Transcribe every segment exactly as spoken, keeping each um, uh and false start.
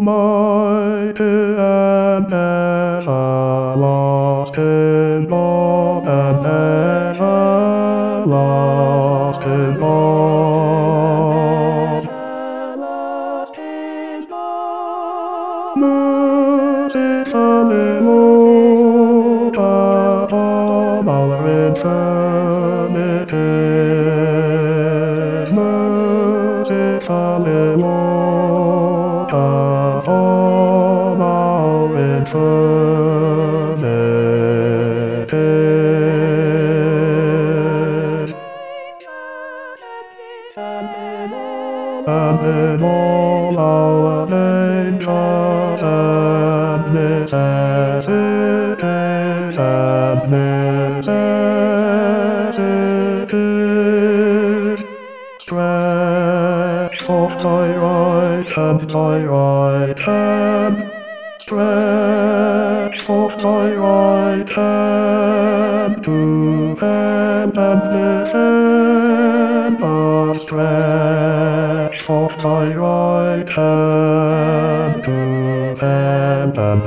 Almighty and everlasting God and everlasting God. Mercifully, Lord, upon our infirmities. Mercifully, Lord, upon our infirmities. And in all our dangers and necessities and necessities, stretch forth thy right hand, thy right hand, stretch forth thy right hand to hand and defend us, stretch forth thy right hand to hand and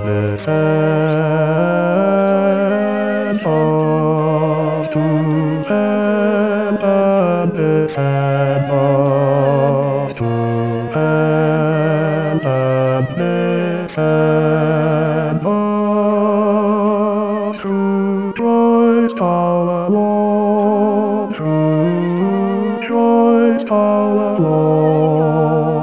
defend us, to hand and defend us, to hand and defend us, through Christ our Lord, through Christ our Lord.